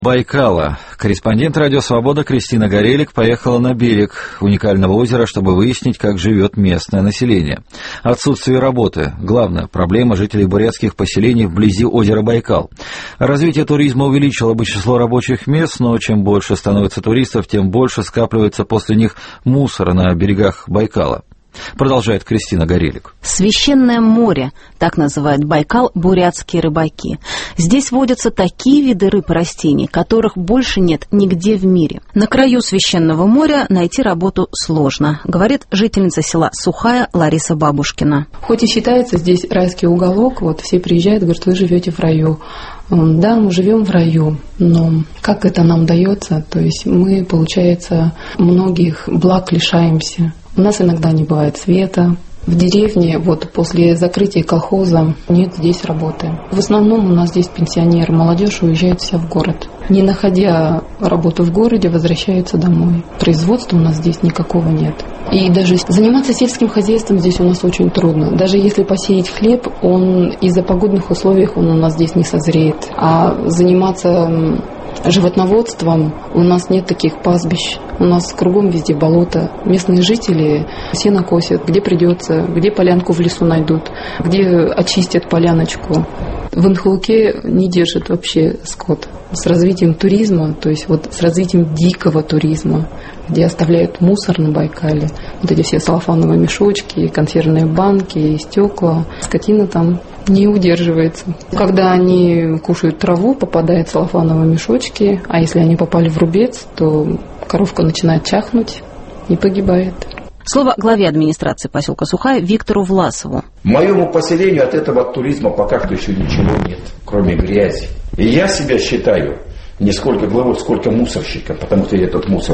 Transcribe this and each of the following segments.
Байкала. Корреспондент «Радио Свобода» Кристина Горелик поехала на берег уникального озера, чтобы выяснить, как живет местное население. Отсутствие работы – главная проблема жителей бурятских поселений вблизи озера Байкал. Развитие туризма увеличило бы число рабочих мест, но чем больше становится туристов, тем больше скапливается после них мусора на берегах Байкала. Продолжает Кристина Горелик. Священное море, так называют Байкал бурятские рыбаки. Здесь водятся такие виды рыб и растений, которых больше нет нигде в мире. На краю священного моря найти работу сложно, говорит жительница села Сухая Лариса Бабушкина. Хоть и считается здесь райский уголок, вот все приезжают, говорят, вы живете в раю. Да, мы живем в раю, но как это нам дается? То есть мы, получается, многих благ лишаемся. У нас иногда не бывает света. В деревне вот после закрытия колхоза нет здесь работы. В основном у нас здесь пенсионеры, молодежь уезжает вся в город. Не находя работу в городе, возвращаются домой. Производства у нас здесь никакого нет. И даже заниматься сельским хозяйством здесь у нас очень трудно. Даже если посеять хлеб, он из-за погодных условий он у нас здесь не созреет. А заниматься животноводством у нас нет таких пастбищ. У нас кругом везде болото. Местные жители сено косят, где придется, где полянку в лесу найдут, где очистят поляночку. В Инхулке не держат вообще скот. С развитием туризма, то есть вот с развитием дикого туризма, где оставляют мусор на Байкале, вот эти все салофановые мешочки, консервные банки, стекла, скотина там не удерживается. Когда они кушают траву, попадают в салофановые мешочки, а если они попали в рубец, то коровка начинает чахнуть и погибает. Слово главе администрации поселка Сухая Виктору Власову. Моему поселению от этого туризма пока что еще ничего нет, кроме грязи. И я себя считаю не сколько главой, сколько мусорщиком, потому что я этот мусор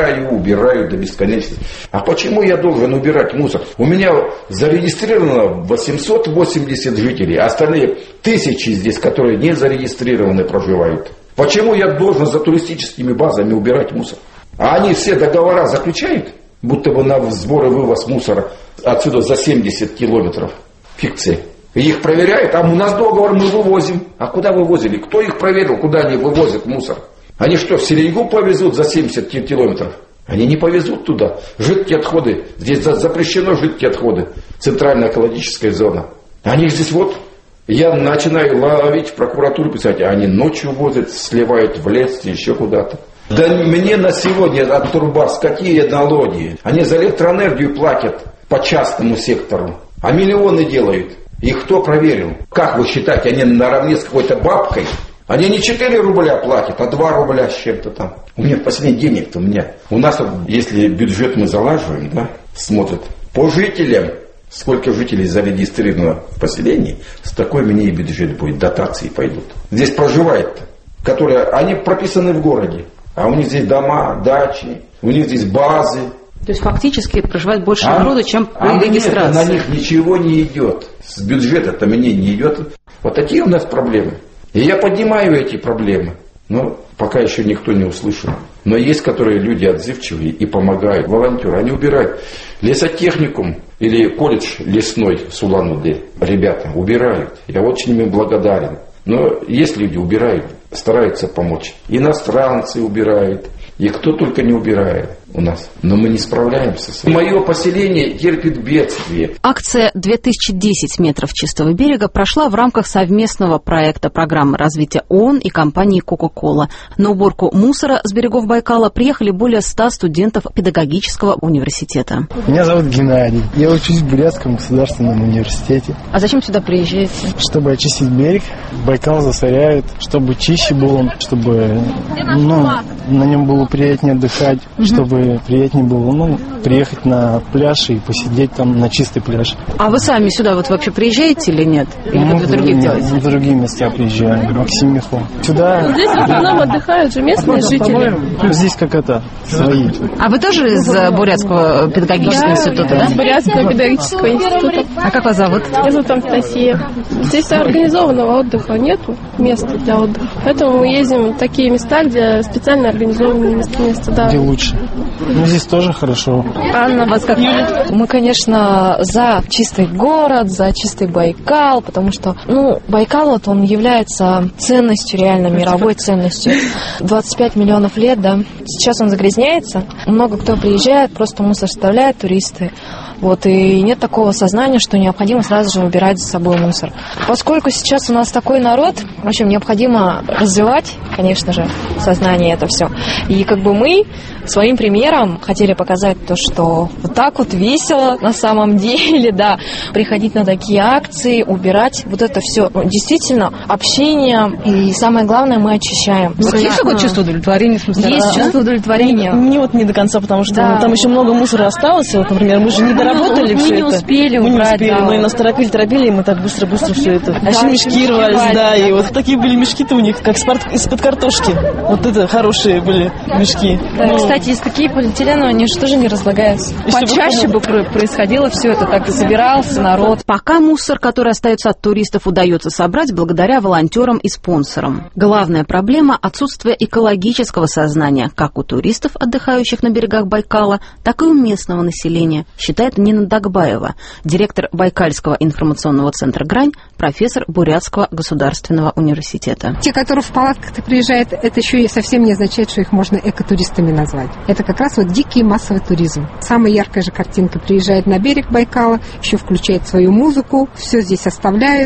убираю до бесконечности. А почему я должен убирать мусор? У меня зарегистрировано 880 жителей, а остальные тысячи здесь, которые не зарегистрированы, проживают. Почему я должен за туристическими базами убирать мусор? А они все договора заключают, будто бы на сбор и вывоз мусора отсюда за 70 километров. Фикция. Их проверяют, а у нас договор, мы вывозим. А куда вывозили? Кто их проверил, куда они вывозят мусор? Они что, в Селигу повезут за 70 километров? Они не повезут туда. Жидкие отходы. Здесь запрещено жидкие отходы. Центральная экологическая зона. Они здесь вот. Я начинаю ловить в прокуратуру, писать, а они ночью возят, сливают в лес, еще куда-то. Да мне на сегодня от Турбас какие налоги? Они за электроэнергию платят по частному сектору. А миллионы делают. Их кто проверил? Как вы считаете, они наравне с какой-то бабкой? Они не 4 рубля платят, а 2 рубля с чем-то там. У меня последний денег-то у меня. У нас, если бюджет мы залаживаем, да, смотрят по жителям, сколько жителей зарегистрировано в поселении, с такой мне и бюджет будет, дотации пойдут. Здесь проживает-то, которые, они прописаны в городе, а у них здесь дома, дачи, у них здесь базы. То есть фактически проживает больше народу, чем при регистрации. На них ничего не идет. С бюджета-то мне не идет. Вот такие у нас проблемы. И я поднимаю эти проблемы. Но пока еще никто не услышал. Но есть, которые люди отзывчивые и помогают. Волонтеры, они убирают. Лесотехникум или колледж лесной в Улан-Удэ. Ребята убирают. Я очень им благодарен. Но есть люди, убирают, стараются помочь. Иностранцы убирают. И кто только не убирает у нас. Но мы не справляемся с этим. Мое поселение терпит бедствие. Акция «2010 метров чистого берега» прошла в рамках совместного проекта программы развития ООН и компании «Кока-кола». На уборку мусора с берегов Байкала приехали более 100 студентов педагогического университета. Меня зовут Геннадий. Я учусь в Бурятском государственном университете. А зачем сюда приезжаете? Чтобы очистить берег. Байкал засоряют, чтобы чище было, чтобы на нем было приятнее отдыхать, чтобы приятнее было приехать на пляж и посидеть там на чистый пляж. А вы сами сюда вот вообще приезжаете или нет? Или мы для других делаете? В другие места приезжаем, Максимиху. Сюда... Здесь в основном отдыхают же местные жители. Здесь как это, свои. А вы тоже из Бурятского педагогического института, да? Из Бурятского педагогического института. А как вас зовут? Меня зовут Анастасия. Здесь организованного отдыха нету, места для отдыха. Поэтому мы ездим в такие места, где специально организованные места, да. Где лучше. Ну, здесь тоже хорошо. Анна, вас как? Юля? Мы, конечно, за чистый город, за чистый Байкал, потому что, Байкал, вот он является ценностью, реально мировой ценностью. 25 миллионов лет, да. Сейчас он загрязняется. Много кто приезжает, просто мусор оставляет, туристы. Вот, и нет такого сознания, что необходимо сразу же убирать за собой мусор. Поскольку сейчас у нас такой народ, в общем, необходимо развивать, конечно же, сознание это все. И мы своим примером хотели показать то, что вот так вот весело на самом деле, да, приходить на такие акции, убирать вот это все. Действительно, общение, и самое главное, мы очищаем. Есть такое чувство удовлетворения? Есть чувство удовлетворения. Мне вот не до конца, потому что там еще много мусора осталось. Вот, например, мы же не доработали все это. Мы не успели убрать, да. Мы нас торопили, и мы так быстро-быстро все это. А еще мешки рвались, да, и вот такие были мешки-то у них, как из-под картошки. Вот это хорошие были мешки. Да, кстати, есть такие полиэтиленовые, они же тоже не разлагаются. Почаще бы происходило все это, так собирался народ. Пока мусор, который остается от туристов, удается собрать благодаря волонтерам и спонсорам. Главная проблема – отсутствие экологического сознания как у туристов, отдыхающих на берегах Байкала, так и у местного населения, считает Нина Дагбаева, директор Байкальского информационного центра «Грань», профессор Бурятского государственного университета. Те, которые в палатках приезжают, это еще и совсем не означает, что их можно экотуристами назвать. Это как раз дикий массовый туризм. Самая яркая же картинка: приезжает на берег Байкала, еще включает свою музыку, все здесь оставляют.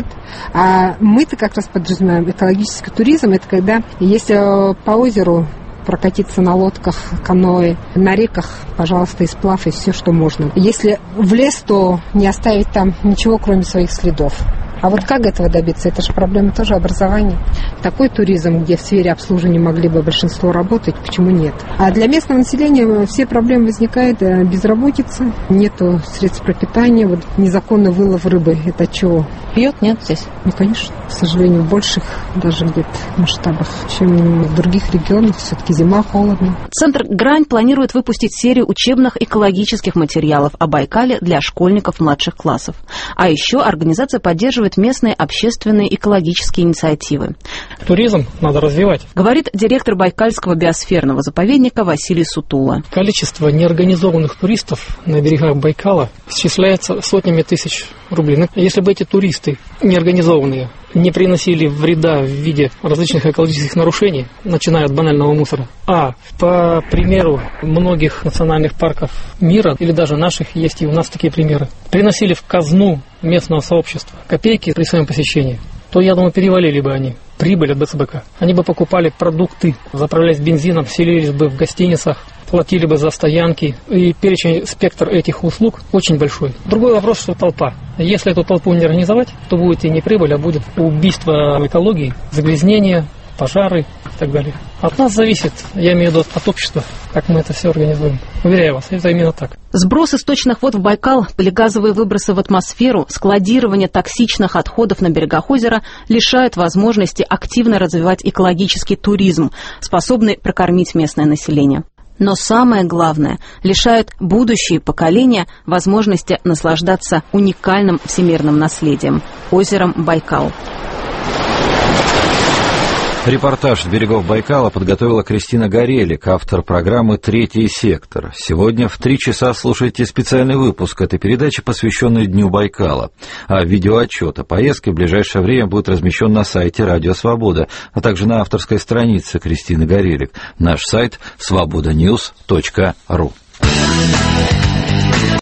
А мы-то как раз подразумеваем экологический туризм. Это когда, если по озеру прокатиться на лодках, каноэ, на реках, пожалуйста, и сплав, и все, что можно. Если в лес, то не оставить там ничего, кроме своих следов. А вот как этого добиться? Это же проблема тоже образования. Такой туризм, где в сфере обслуживания могли бы большинство работать, почему нет? А для местного населения все проблемы возникают: безработица, нету средств пропитания, незаконный вылов рыбы. Это от чего? Пьет, нет здесь? Конечно, к сожалению, в больших даже где-то масштабах, чем в других регионах. Все-таки зима, холодно. Центр «Грань» планирует выпустить серию учебных экологических материалов о Байкале для школьников младших классов. А еще организация поддерживает местные общественные экологические инициативы. Туризм надо развивать, говорит директор Байкальского биосферного заповедника Василий Сутула. Количество неорганизованных туристов на берегах Байкала исчисляется сотнями тысяч рублей. Если бы эти туристы неорганизованные не приносили вреда в виде различных экологических нарушений, начиная от банального мусора, а по примеру многих национальных парков мира, или даже наших, есть и у нас такие примеры, приносили в казну местного сообщества копейки при своем посещении, то, я думаю, перевалили бы они прибыль от БЦБК. Они бы покупали продукты, заправлялись бензином, селились бы в гостиницах, платили бы за стоянки, и перечень, спектр этих услуг очень большой. Другой вопрос, что толпа. Если эту толпу не организовать, то будет и не прибыль, а будет убийство экологии, загрязнение, пожары и так далее. От нас зависит, я имею в виду от общества, как мы это все организуем. Уверяю вас, это именно так. Сброс источных вод в Байкал, полигазовые выбросы в атмосферу, складирование токсичных отходов на берегах озера лишают возможности активно развивать экологический туризм, способный прокормить местное население. Но самое главное, лишают будущие поколения возможности наслаждаться уникальным всемирным наследием – озером Байкал. Репортаж с берегов Байкала подготовила Кристина Горелик, автор программы «Третий сектор». Сегодня в 3 часа слушайте специальный выпуск этой передачи, посвященный Дню Байкала. А видеоотчет о поездке в ближайшее время будет размещен на сайте «Радио Свобода», а также на авторской странице Кристины Горелик. Наш сайт – svobodanews.ru.